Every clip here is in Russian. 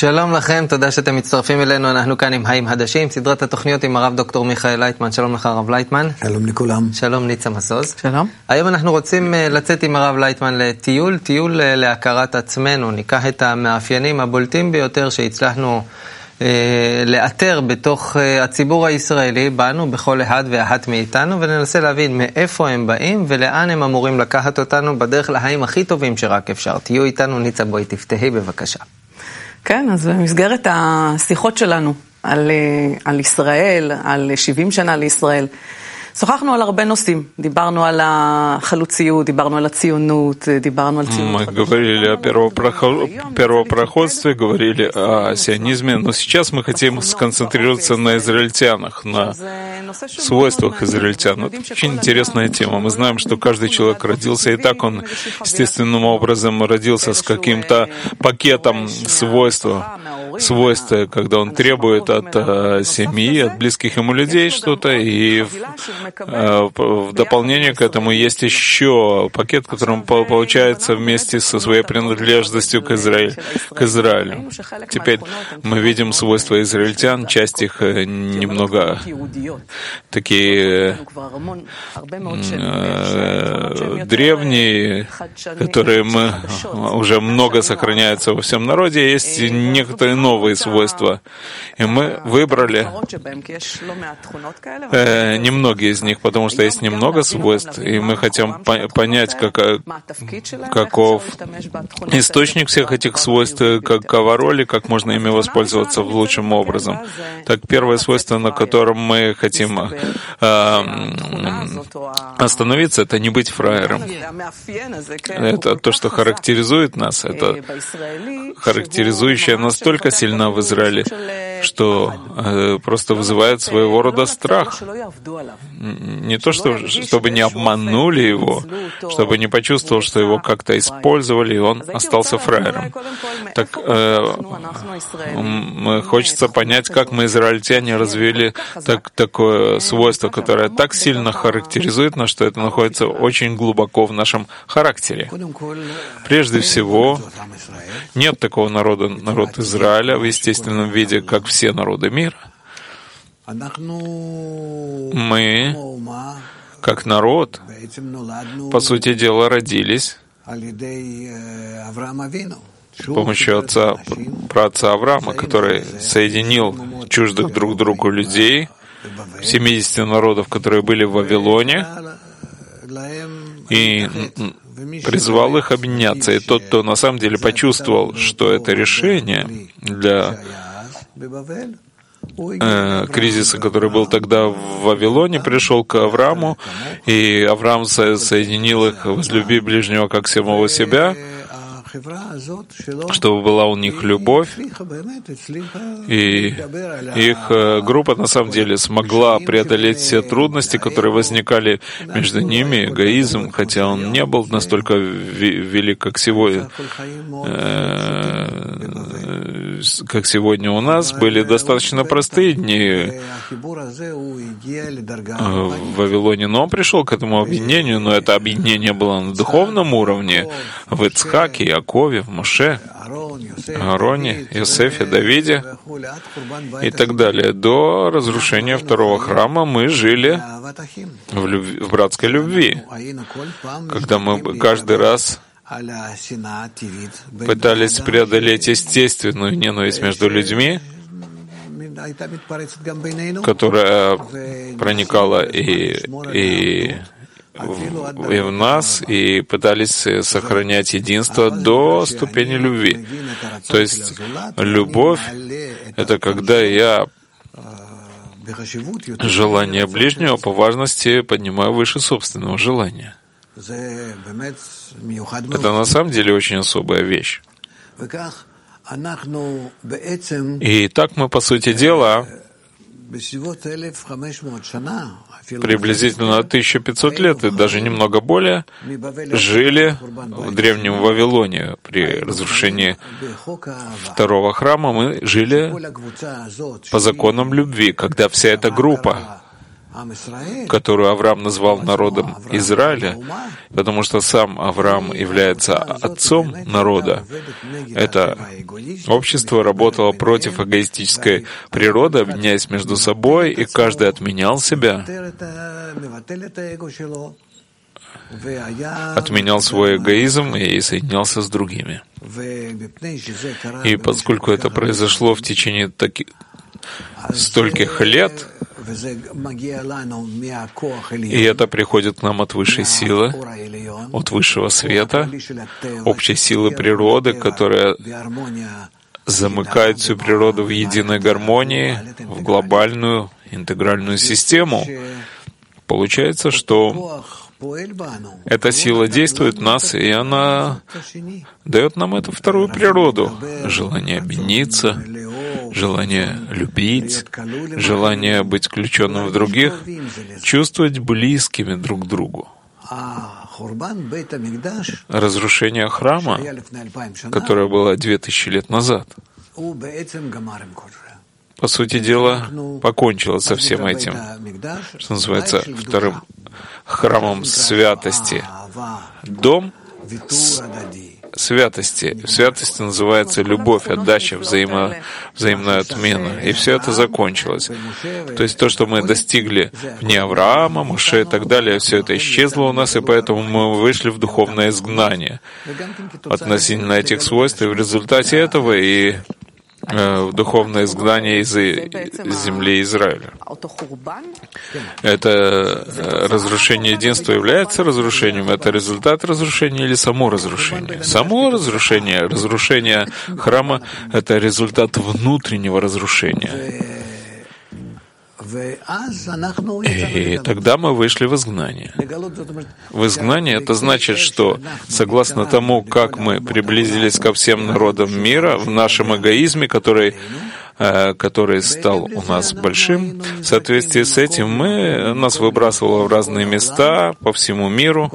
שלום לכם, תודה שאתם מצטרפים אלינו, אנחנו כאן עם חיים חדשים, סדרת התוכניות עם הרב דוקטור מיכאל לייטמן. שלום לך הרב לייטמן. שלום לכולם. שלום ניצה מסוז. שלום. היום אנחנו רוצים לצאת עם הרב לייטמן טיול להכרת עצמנו. ניקח את המאפיינים הבולטים ביותר שהצלחנו לאתר בתוך הציבור הישראלי, בנו, בכל אחד ואחת מאיתנו, וננסה להבין מאיפה הם באים ולאן הם אמורים לקחת אותנו בדרך לחיים הכי טובים שרק אפשר. תהיו איתנו, ניצה, בואי תפתחי בבקשה. כן, אז במסגרת השיחות שלנו על ישראל, על 70 שנה לישראל, שוחחנו על הרבה נושאים. דיברנו על החלוציות, דיברנו על הציונות, דיברנו על ציונות. Мы говорили о первопроходстве, говорили о сионизме, но сейчас мы хотим сконцентрироваться на израильтянах, на свойствах израильтян. Это очень интересная тема. Мы знаем, что каждый человек родился, и так он естественным образом родился с каким-то пакетом свойства, когда он требует от семьи, от близких ему людей что-то, и в дополнение к этому есть еще пакет, который он получается вместе со своей принадлежностью к Израилю. Теперь мы видим свойства израильтян, часть их немного такие древние, которые уже много сохраняются во всем народе, есть некоторые новые свойства. И мы выбрали немногие из них, потому что есть немного свойств, и мы хотим понять, каков источник всех этих свойств, какова роль и как можно ими воспользоваться лучшим образом. Так, первое свойство, на котором мы хотим остановиться, это не быть фраером. Это то, что характеризует нас, это характеризующее настолько сильно в Израиле, что просто вызывает своего рода страх. Не то, чтобы не обманули его, чтобы не почувствовал, что его как-то использовали, и он остался фраером. Так хочется понять, как мы, израильтяне, развили такое свойство, которое так сильно характеризует нас, что это находится очень глубоко в нашем характере. Прежде всего, нет такого народа, народ Израиля, в естественном виде, как все народы мира. Мы, как народ, по сути дела, родились с помощью праотца Авраама, который соединил чуждых друг другу людей, 70 народов, которые были в Вавилоне, и призвал их объединяться. И тот, кто на самом деле почувствовал, что это решение для кризиса, который был тогда в Вавилоне, пришел к Аврааму, и Авраам соединил их возлюби ближнего как самого себя, чтобы была у них любовь, и их группа на самом деле смогла преодолеть все трудности, которые возникали между ними, эгоизм, хотя он не был настолько велик, как сегодня у нас, были достаточно простые дни в Вавилоне, но он пришел к этому объединению, но это объединение было на духовном уровне, в Ицхаке, Якове, в Моше, Аароне, Иосифе, Давиде и так далее. До разрушения второго храма мы жили в братской любви, когда мы каждый раз пытались преодолеть естественную ненависть между людьми, которая проникала и в нас, и пытались сохранять единство до ступени любви. То есть любовь — это когда я желание ближнего по важности поднимаю выше собственного желания. Это на самом деле очень особая вещь. И так мы, по сути дела, приблизительно 1500 лет, и даже немного более, жили в древнем Вавилоне. При разрушении второго храма мы жили по законам любви, когда вся эта группа которую Авраам назвал народом Израиля, потому что сам Авраам является отцом народа, это общество работало против эгоистической природы, объединяясь между собой, и каждый отменял себя, отменял свой эгоизм и соединялся с другими. И поскольку это произошло в течение стольких лет, и это приходит к нам от высшей силы, от высшего света, общей силы природы, которая замыкает всю природу в единой гармонии, в глобальную интегральную систему. Получается, что эта сила действует в нас, и она дает нам эту вторую природу. Желание объединиться, желание любить, желание быть включенным в других, чувствовать близкими друг к другу. Разрушение храма, которое было 2000 лет назад, по сути дела, покончило со всем этим, что называется вторым храмом святости. Дом святости. В святости называется любовь, отдача, взаимная отмена. И все это закончилось. То есть то, что мы достигли вне Авраама, Моше и так далее, все это исчезло у нас, и поэтому мы вышли в духовное изгнание относительно этих свойств. И в результате этого и в духовное изгнание из земли Израиля. Это разрушение единства является разрушением? Это результат разрушения или само разрушение? Само разрушение храма — это результат внутреннего разрушения. И тогда мы вышли в изгнание. В изгнание — это значит, что согласно тому, как мы приблизились ко всем народам мира, в нашем эгоизме, который стал у нас большим, в соответствии с этим нас выбрасывало в разные места по всему миру.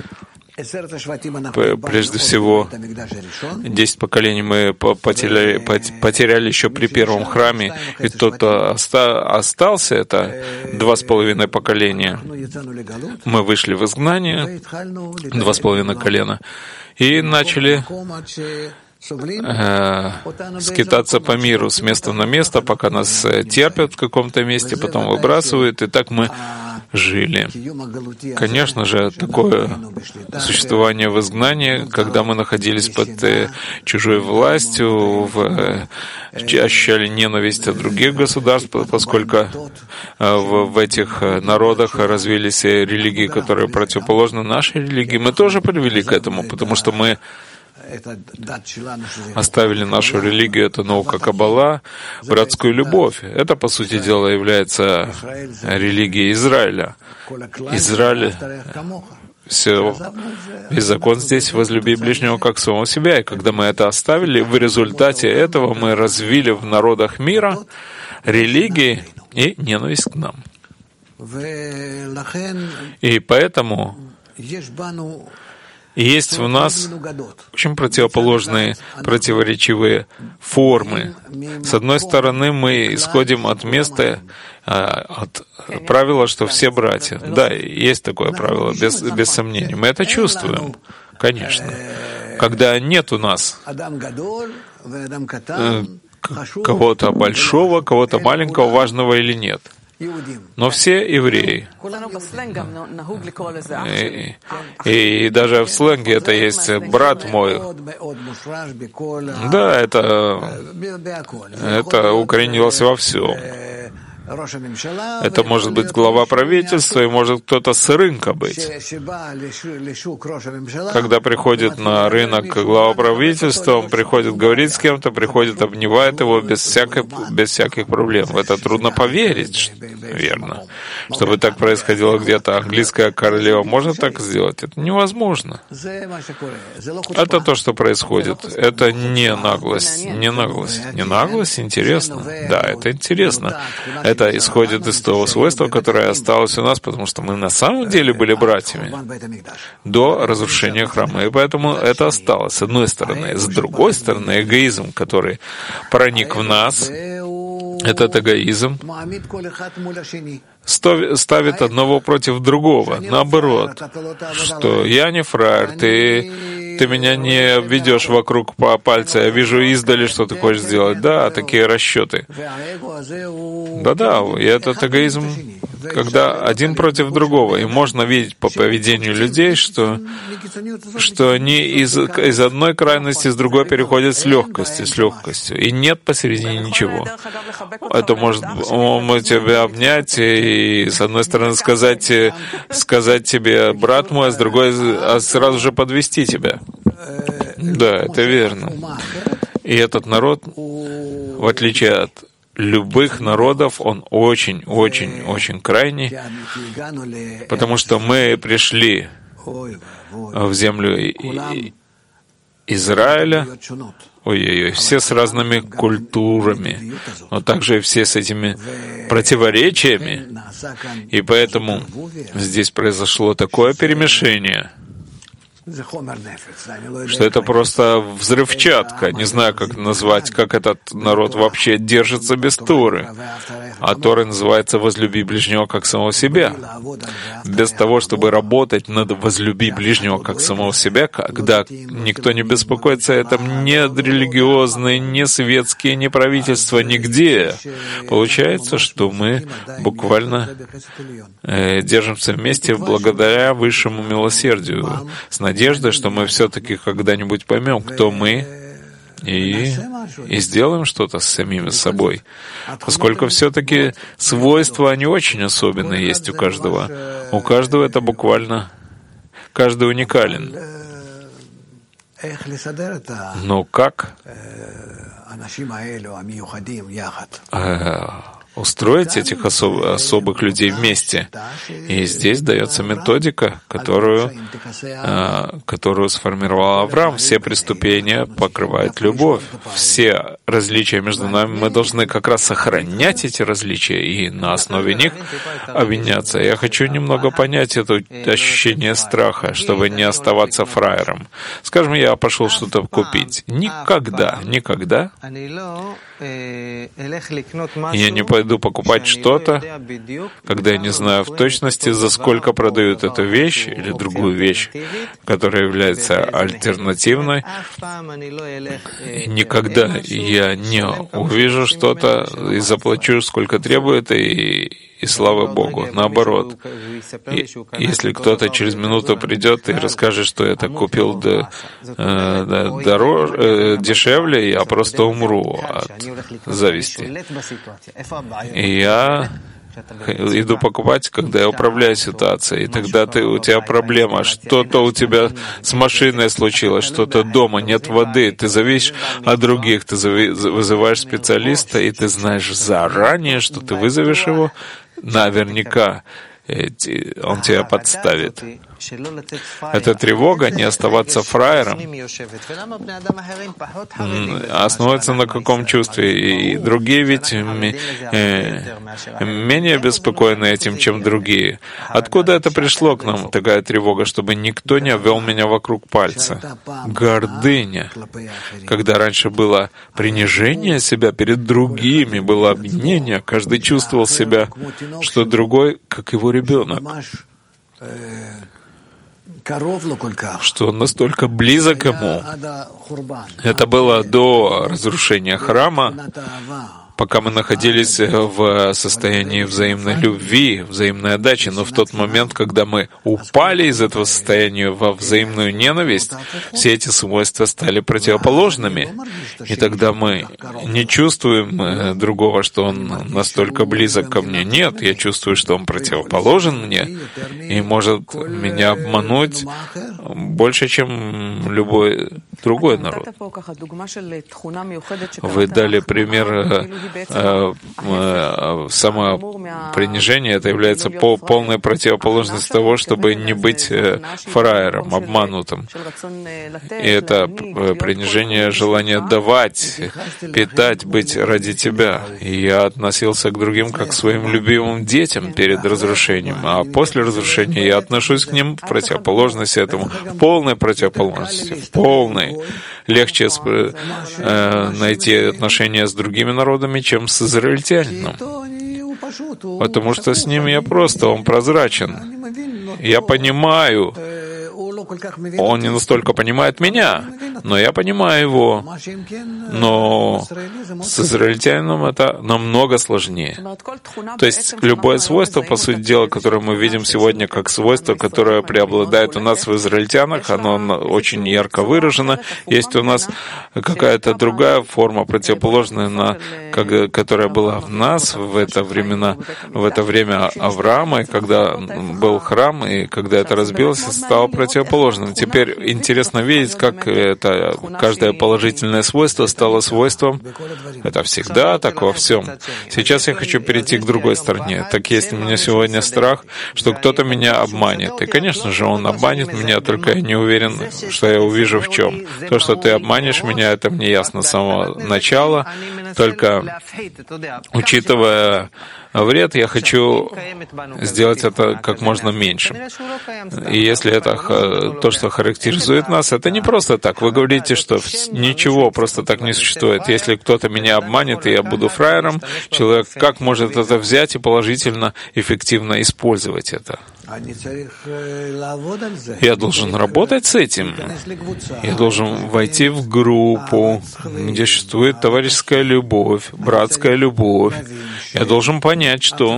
Прежде всего, 10 поколений мы потеряли еще при первом храме, и тот, кто остался, это 2,5 поколения. Мы вышли в изгнание, 2,5 колена, и начали скитаться по миру с места на место, пока нас терпят в каком-то месте, потом выбрасывают, и так мы жили. Конечно же, такое существование в изгнании, когда мы находились под чужой властью, ощущали ненависть от других государств, поскольку в этих народах развились религии, которые противоположны нашей религии, мы тоже привели к этому, потому что мы оставили нашу религию, это наука Каббала, братскую любовь. Это, по сути дела, является религией Израиля. Израиль, весь закон здесь — возлюби ближнего как самого себя. И когда мы это оставили, в результате этого мы развили в народах мира религии и ненависть к нам. И поэтому есть в нас очень противоположные, противоречивые формы. С одной стороны, мы исходим от места, от правила, что все братья. Да, есть такое правило, без сомнений. Мы это чувствуем, конечно. Когда нет у нас кого-то большого, кого-то маленького, важного или нет. Но все евреи. И даже в сленге это есть «брат мой». Да, это укоренилось во всем. Это может быть глава правительства, и может кто-то с рынка быть. Когда приходит на рынок глава правительства, он приходит говорить с кем-то, приходит, обнимает его без всяких проблем. В это трудно поверить, верно. Чтобы так происходило где-то. Английская королева может так сделать? Это невозможно. Это то, что происходит. Это не наглость. Не наглость. Не наглость? Интересно. Да, это интересно. Это исходит из того свойства, которое осталось у нас, потому что мы на самом деле были братьями до разрушения храма. И поэтому это осталось, с одной стороны. С другой стороны, эгоизм, который проник в нас, Этот эгоизм ставит одного против другого. Наоборот, что я не фраер, ты меня не ведешь вокруг по пальцу, я вижу издали, что ты хочешь сделать. Да, такие расчеты. Да-да, и этот эгоизм, когда один против другого. И можно видеть по поведению людей, что они из одной крайности с другой переходят с легкостью. И нет посередине ничего. Это может тебя обнять и с одной стороны сказать тебе брат мой, а с другой сразу же подвести тебя. Да, это верно. И этот народ, в отличие от любых народов, он очень крайний, потому что мы пришли в землю Израиля, все с разными культурами, но также и все с этими противоречиями. И поэтому здесь произошло такое перемешение, что это просто взрывчатка. Не знаю, как назвать, как этот народ вообще держится без Торы. А Тора называется «возлюби ближнего как самого себя». Без того, чтобы работать над «возлюби ближнего как самого себя», когда никто не беспокоится о этом, ни религиозные, ни светские, ни правительства, нигде. Получается, что мы буквально держимся вместе благодаря высшему милосердию, с надеждой, что мы все-таки когда-нибудь поймем, кто мы, и сделаем что-то с самими собой. Поскольку все-таки свойства, они очень особенные есть у каждого. У каждого это буквально... Каждый уникален. Но как устроить этих особых людей вместе? И здесь дается методика, которую сформировал Авраам. Все преступления покрывает любовь. Все различия между нами, мы должны как раз сохранять эти различия и на основе них объединяться. Я хочу немного понять это ощущение страха, чтобы не оставаться фраером. Скажем, я пошел что-то купить. Никогда я не пойду покупать что-то, когда я не знаю в точности, за сколько продают эту вещь или другую вещь, которая является альтернативной. И никогда я не увижу что-то и заплачу, сколько требует, и слава Богу. Наоборот, если кто-то через минуту придет и расскажет, что я так купил дешевле, я просто умру от зависти. И я иду покупать, когда я управляю ситуацией, и тогда у тебя проблема, что-то у тебя с машиной случилось, что-то дома, нет воды, ты зависишь от других, ты вызываешь специалиста, и ты знаешь заранее, что ты вызовешь его, наверняка он тебя подставит. Эта тревога не оставаться фраером основывается на каком чувстве? И другие ведь менее беспокойны этим, чем другие. Откуда это пришло к нам, такая тревога, чтобы никто не обвел меня вокруг пальца? Гордыня. Когда раньше было принижение себя перед другими, было обвинение, каждый чувствовал себя, что другой, как его ребенок, что он настолько близок ему. Это было до разрушения храма, пока мы находились в состоянии взаимной любви, взаимной отдачи, но в тот момент, когда мы упали из этого состояния во взаимную ненависть, все эти свойства стали противоположными, и тогда мы не чувствуем другого, что он настолько близок ко мне. Нет, я чувствую, что он противоположен мне и может меня обмануть больше, чем любой другой народ. Вы дали пример самопринижение, это является полной противоположностью того, чтобы не быть фраером, обманутым. И это принижение желания давать, питать, быть ради тебя. И я относился к другим как к своим любимым детям перед разрушением, а после разрушения я отношусь к ним в противоположности этому, в полной противоположности, в полной. легче найти отношения с другими народами, чем с израильтянином. Потому что с ним я просто, он прозрачен. Я понимаю, он не настолько понимает меня, но я понимаю его. Но с израильтянином это намного сложнее. То есть любое свойство, по сути дела, которое мы видим сегодня как свойство, которое преобладает у нас в израильтянах, оно очень ярко выражено. Есть у нас какая-то другая форма, противоположная, которая была в нас в это время Авраама, и когда был храм, и когда это разбилось, стало противоположным. Теперь интересно видеть, как это каждое положительное свойство стало свойством. Это всегда так во всем. Сейчас я хочу перейти к другой стороне. Так есть у меня сегодня страх, что кто-то меня обманет. И, конечно же, он обманет меня, только я не уверен, что я увижу в чем. То, что ты обманешь меня, это мне ясно с самого начала. Только учитывая вред, я хочу сделать это как можно меньше. И если это то, что характеризует нас, это не просто так. Вы говорите, что ничего просто так не существует. Если кто-то меня обманет, и я буду фраером, человек как может это взять и положительно, эффективно использовать это? Я должен работать с этим. Я должен войти в группу, где существует товарищеская любовь, братская любовь. Я должен понять, что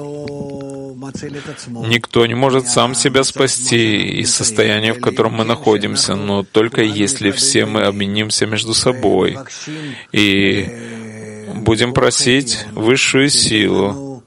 никто не может сам себя спасти из состояния, в котором мы находимся, но только если все мы объединимся между собой и будем просить высшую силу,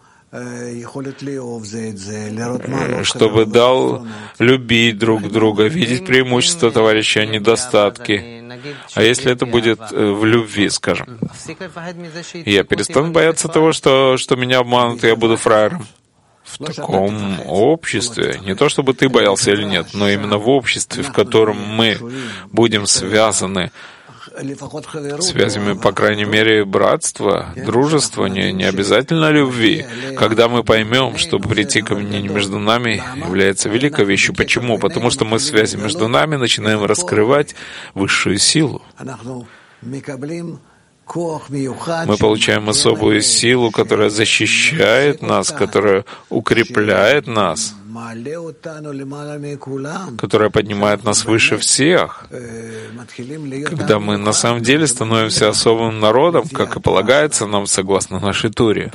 чтобы дал любить друг друга, видеть преимущества товарища, а не недостатки. А если это будет в любви, скажем, я перестану бояться того, что меня обманут, и я буду фраером. В таком обществе, не то чтобы ты боялся или нет, но именно в обществе, в котором мы будем связаны связями, по крайней мере, братства, дружества, не обязательно любви. Когда мы поймем, что прийти к объединению между нами является великой вещью. Почему? Потому что мы в связи между нами начинаем раскрывать высшую силу. Мы получаем особую силу, которая защищает нас, которая укрепляет нас, которая поднимает нас выше всех. Когда мы на самом деле становимся особым народом, как и полагается нам согласно нашей Туре,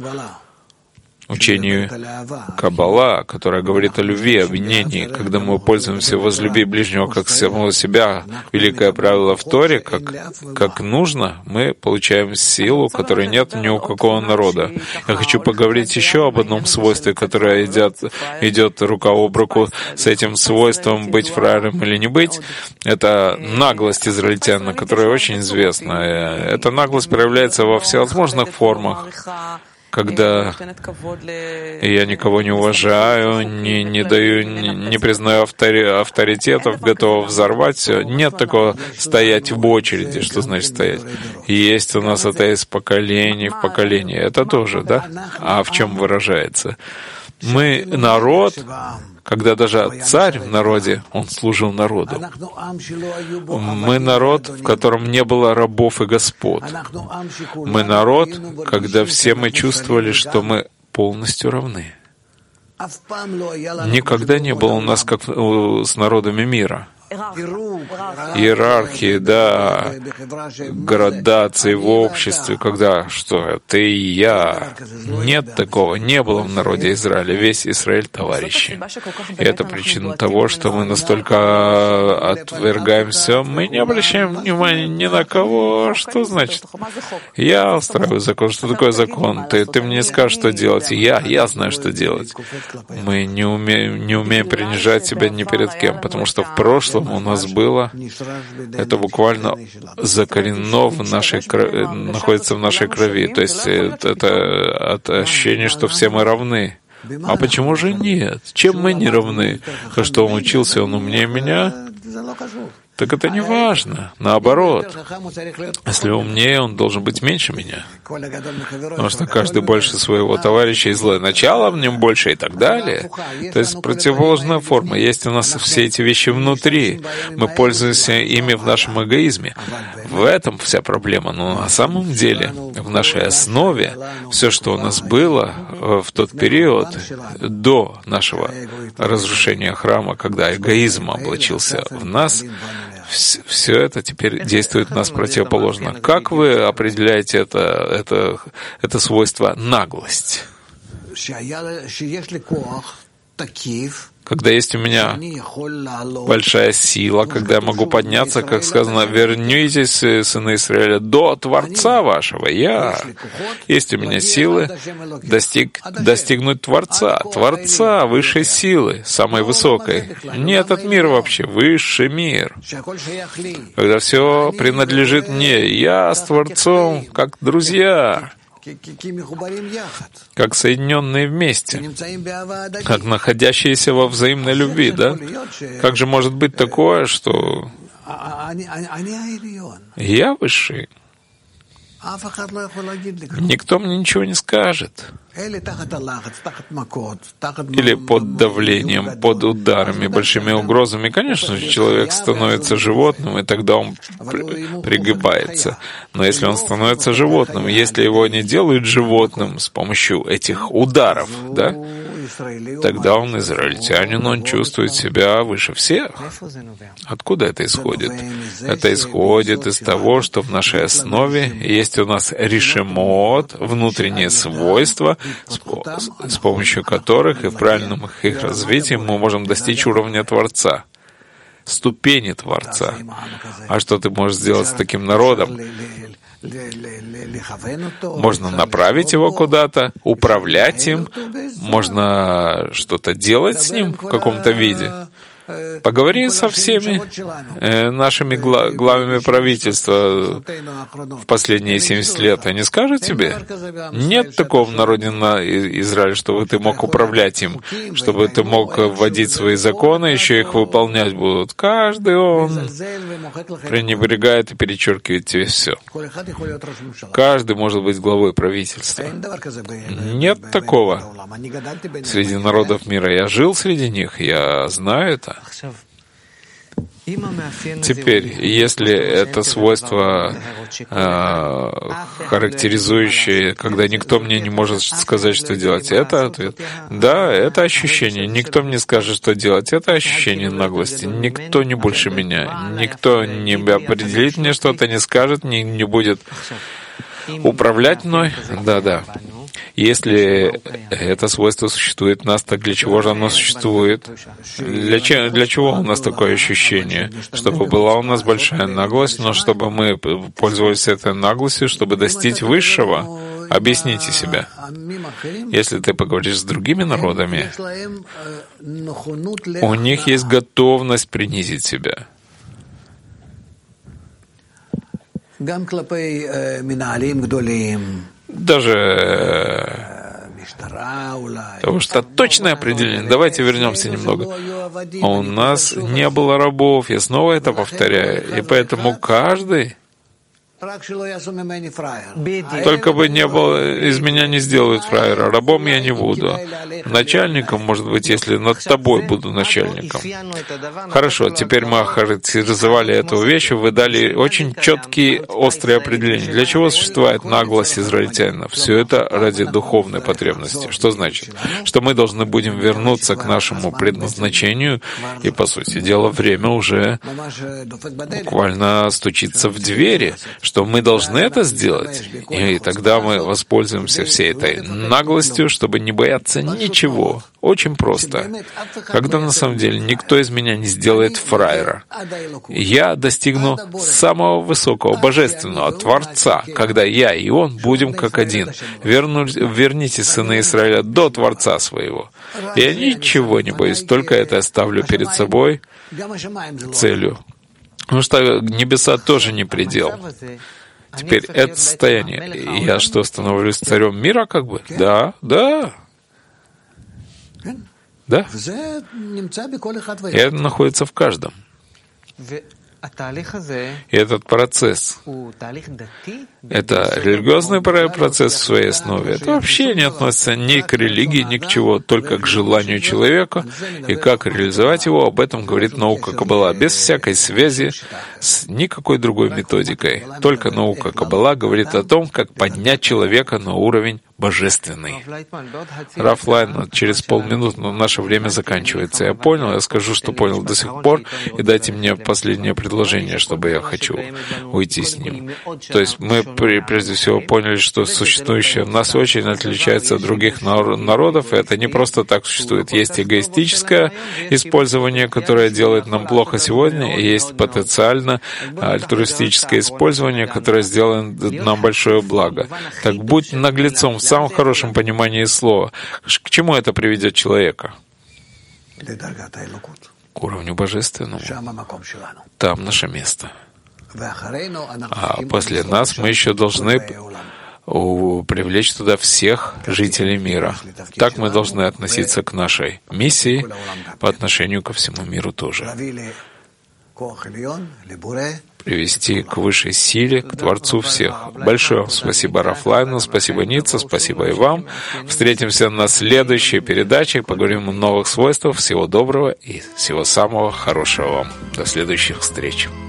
учению Каббала, которое говорит о любви, объединении. Когда мы пользуемся «возлюби ближнего как самого себя», великое правило в Торе, как нужно, мы получаем силу, которой нет ни у какого народа. Я хочу поговорить еще об одном свойстве, которое идет рука об руку с этим свойством быть фраером или не быть. Это наглость израильтян, которая очень известна. Эта наглость проявляется во всевозможных формах. Когда я никого не уважаю, не признаю авторитетов, готов взорвать все. Нет такого стоять в очереди, что значит стоять. Есть у нас это из поколения в поколение. Это тоже, да? А в чем выражается? Мы народ, когда даже царь в народе, он служил народу. Мы народ, в котором не было рабов и господ. Мы народ, когда все мы чувствовали, что мы полностью равны. Никогда не было у нас, как с народами мира, иерархии, да, градации в обществе, когда что, ты и я. Нет такого, не было в народе Израиля. Весь Израиль товарищи. И это причина того, что мы настолько отвергаемся, мы не обращаем внимания ни на кого. Что значит? Я устраиваю закон. Что такое закон? Ты мне не скажешь, что делать. Я знаю, что делать. Мы не умеем принижать себя ни перед кем, потому что в прошлом у нас было, это буквально закоренено в нашей находится в нашей крови. То есть это ощущение, что все мы равны. А почему же нет? Чем мы не равны? То, что он учился, он умнее меня? Так это не важно. Наоборот. Если умнее, он должен быть меньше меня. Потому что каждый больше своего товарища, и злое начало в нем больше, и так далее. То есть противоположная форма. Есть у нас все эти вещи внутри. Мы пользуемся ими в нашем эгоизме. В этом вся проблема. Но на самом деле, в нашей основе, все, что у нас было в тот период до нашего разрушения храма, когда эгоизм облачился в нас, все это теперь действует в нас противоположно. Как вы определяете это свойство наглость? Когда есть у меня большая сила, когда я могу подняться, как сказано, вернитесь, сыны Израиля, до Творца вашего. Есть у меня силы достигнуть Творца, высшей силы, самой высокой. Не этот мир вообще, высший мир. Когда все принадлежит мне, я с Творцом, как друзья, как соединенные вместе, как находящиеся во взаимной любви, да? Как же может быть такое, что я высший? Никто мне ничего не скажет. Или под давлением, под ударами, большими угрозами. Конечно же, человек становится животным, и тогда он пригибается. Но если он становится животным, если его не делают животным с помощью этих ударов, да, тогда он израильтянин, он чувствует себя выше всех. Откуда это исходит? Это исходит из того, что в нашей основе есть у нас решемот, внутренние свойства, с помощью которых и в правильном их развитии мы можем достичь уровня Творца, ступени Творца. А что ты можешь сделать с таким народом? Можно направить его куда-то, управлять им, можно что-то делать с ним в каком-то виде. Поговори со всеми нашими главами правительства в последние 70 лет. Они скажут тебе? Нет такого в народе Израиля, чтобы ты мог управлять им, чтобы ты мог вводить свои законы, еще их выполнять будут. Каждый он пренебрегает и перечеркивает тебе все. Каждый может быть главой правительства. Нет такого среди народов мира. Я жил среди них, я знаю это. Теперь, если это свойство, характеризующее, когда никто мне не может сказать, что делать, это ответ. Да, это ощущение. Никто мне не скажет, что делать. Это ощущение наглости. Никто не больше меня. Никто не определит мне что-то, не скажет, не будет управлять мной. Да. Если это свойство существует в нас, так для чего же оно существует? Для чего у нас такое ощущение? Чтобы была у нас большая наглость, но чтобы мы пользовались этой наглостью, чтобы достичь высшего. Объясните себя. Если ты поговоришь с другими народами, у них есть готовность принизить себя. Даже потому что точное определение. Давайте вернемся немного. У нас не было рабов, я снова это повторяю, и поэтому каждый только бы не было, из меня не сделают фраера. Рабом я не буду. Начальником, может быть, если над тобой буду начальником. Хорошо, теперь мы охарактеризовали эту вещь, вы дали очень четкие, острые определения. Для чего существует наглость израильтянина? Все это ради духовной потребности. Что значит? Что мы должны будем вернуться к нашему предназначению, и, по сути дела, время уже буквально стучится в двери, что мы должны это сделать, и тогда мы воспользуемся всей этой наглостью, чтобы не бояться ничего. Очень просто. Когда на самом деле никто из меня не сделает фраера. Я достигну самого высокого, божественного Творца, когда я и Он будем как один. Верните, сыны Израиля, до Творца своего. Я ничего не боюсь, только это я ставлю перед собой целью. Потому что небеса тоже не предел. Теперь это состояние. Я что, становлюсь царем мира, как бы? Да. И это находится в каждом. И этот процесс, это религиозный процесс в своей основе. Это вообще не относится ни к религии, ни к чему, только к желанию человека. И как реализовать его, об этом говорит наука Каббала, без всякой связи с никакой другой методикой. Только наука Каббала говорит о том, как поднять человека на уровень божественный. Рав Лайтман, через полминуты, но наше время заканчивается. Я понял, я скажу, что понял до сих пор, и дайте мне последнее предложение, чтобы я хочу уйти с ним. То есть мы прежде всего поняли, что существующее в нас очень отличается от других народов, и это не просто так существует. Есть эгоистическое использование, которое делает нам плохо сегодня, и есть потенциально альтруистическое использование, которое сделает нам большое благо. Так будь наглецом в самом хорошем понимании слова. К чему это приведет человека? К уровню божественному. Там наше место. А после нас мы еще должны привлечь туда всех жителей мира. Так мы должны относиться к нашей миссии по отношению ко всему миру тоже. Привести к высшей силе, к Творцу всех. Большое вам спасибо, Рав Лайтман, спасибо, Ницца, спасибо и вам. Встретимся на следующей передаче, поговорим о новых свойствах. Всего доброго и всего самого хорошего вам. До следующих встреч.